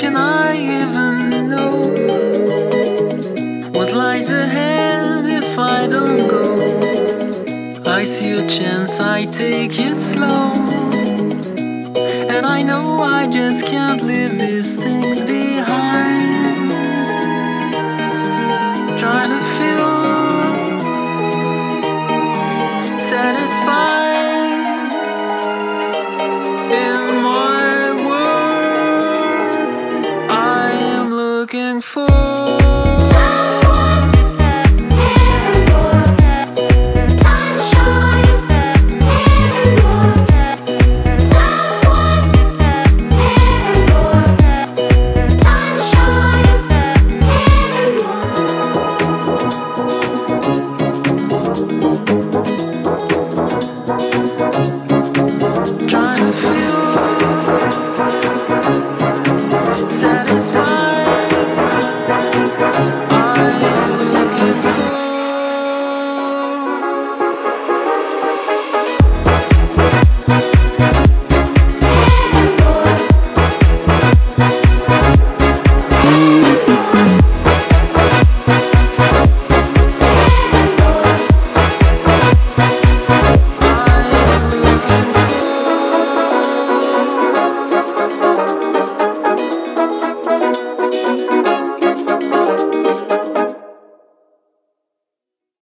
can I even know what lies ahead if I don't go? I see a chance, I take it slow, and I know I just can't leave these things behind. Trying to feel satisfied in my world. I am looking for